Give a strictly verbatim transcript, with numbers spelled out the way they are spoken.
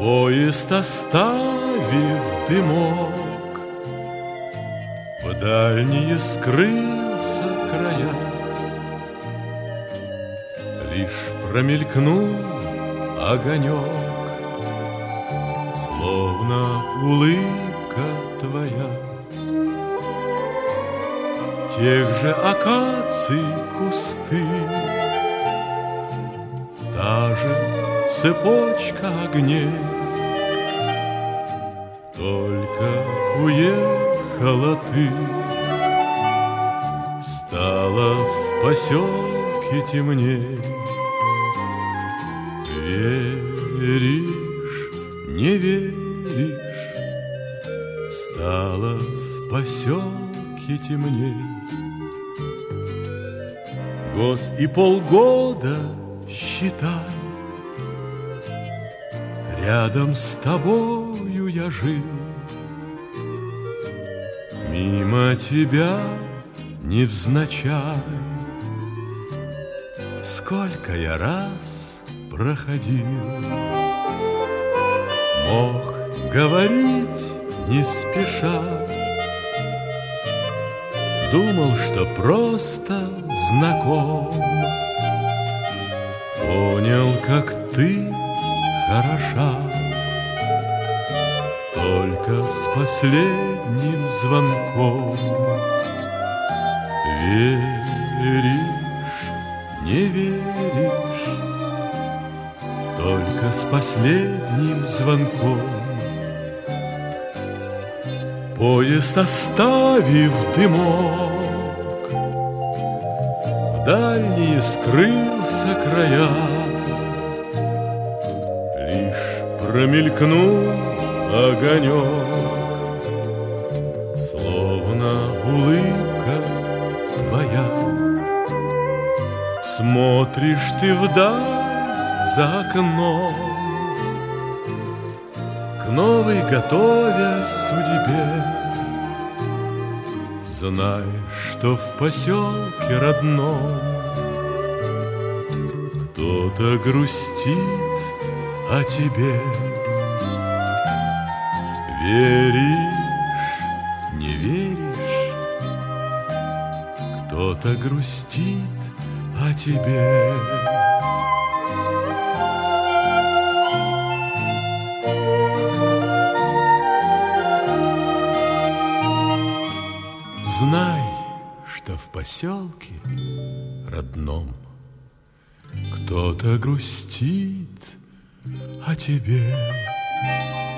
Поезд, оставив дымок, в дальние скрылся края. Лишь промелькнул огонек, словно улыбка твоя. Тех же акаций кусты, та же цепочка огней. Только уехала ты, стало в поселке темней. Веришь, не веришь, стало в поселке темней. Год и полгода, считай, рядом с тобою я жил. Мимо тебя невзначай сколько я раз проходил. Мог говорить не спеша, думал, что просто знаком. Понял, как ты хороша, только с последним звонком. Веришь, не веришь, только с последним звонком. Поезд, оставив дымок, в дальние скрылся края. Лишь промелькнул огонек, словно улыбка твоя. Смотришь ты вдаль за окном, к новой готовясь судьбе. Знай, что в поселке родном кто-то грустит о тебе. Веришь, не веришь, кто-то грустит о тебе. Знай, что в поселке родном кто-то грустит о тебе.